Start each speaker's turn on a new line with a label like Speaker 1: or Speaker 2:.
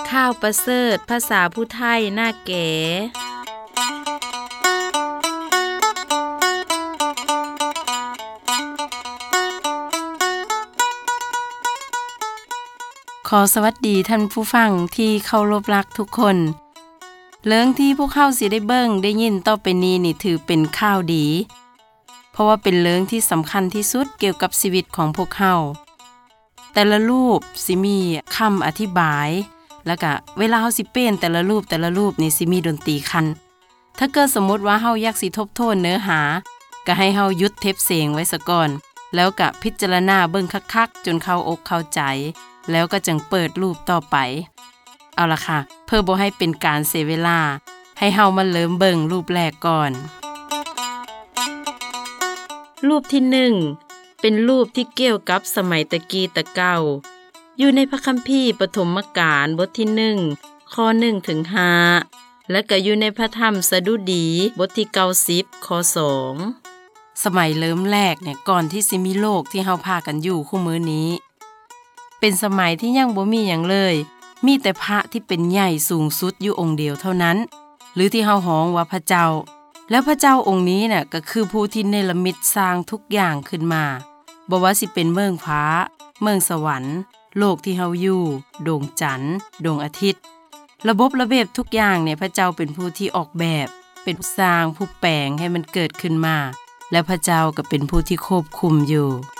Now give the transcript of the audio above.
Speaker 1: ข้าวประเสริฐภาษาผู้ไทยหน้าแก๋ขอสวัสดีท่านผู้ฟังที่เคารพรักทุกคนเรื่องที่พวกเฮาสิได้เบิ่งได้ยินต่อไปนี้นี่ถือเป็นข่าวดีเพราะว่าเป็นเรื่องที่สำคัญที่สุดเกี่ยวกับชีวิตของพวกเฮาแต่ละรูปสิมีคำอธิบายแล้วก็เวลาเฮาสิเป้นแต่ละรูปนี่สิมีดนตรีคันถ้าเกิดสมมุติว่าเฮาอยากสิทบทวนเนื้อหาก็ให้เฮาหยุดเทปเสียงไว้ซะก่อนแล้วก็พิจารณาเบิ่งคักๆจนเข้าอกเข้าใจแล้วก็จึงเปิดรูปต่อไปเอาล่ะค่ะเพื่อบ่ให้เป็นการเสียเวลาให้เฮามาเริ่มเบิ่งรูปแรกก่อนรูปที่1เป็นรูปที่เกี่ยวกับสมัยตะกี้ตะเก่าอยู่ในพระคัมภีร์ปฐมกาลบทที่1ข้อ1ถึง5และก็อยู่ในพระธรรมสดุดีบทที่90ข้อ2สมัยเริ่มแรกเนี่ยก่อนที่สิมีโลกที่เฮาพากันอยู่คู่มื้อนี้เป็นสมัยที่ยังบ่มีหยังเลยมีแต่พระที่เป็นใหญ่สูงสุดอยู่องค์เดียวเท่านั้นหรือที่เฮาฮ้องว่าพระเจ้าแล้วพระเจ้าองค์นี้น่ะก็คือผู้ที่เนรมิตสร้างทุกอย่างขึ้นมาบ่ว่าสิเป็นเมืองฟ้าเมืองสวรรค์โลกที่เฮาอยู่ดวงจันทร์ดวงอาทิตย์ระบบระเบียบทุกอย่างเนี่ยพระเจ้าเป็นผู้ที่ออกแบบเป็นผู้สร้างผู้แปลงให้มันเกิดขึ้นมาและพระเจ้าก็เป็นผู้ที่ควบคุมอยู่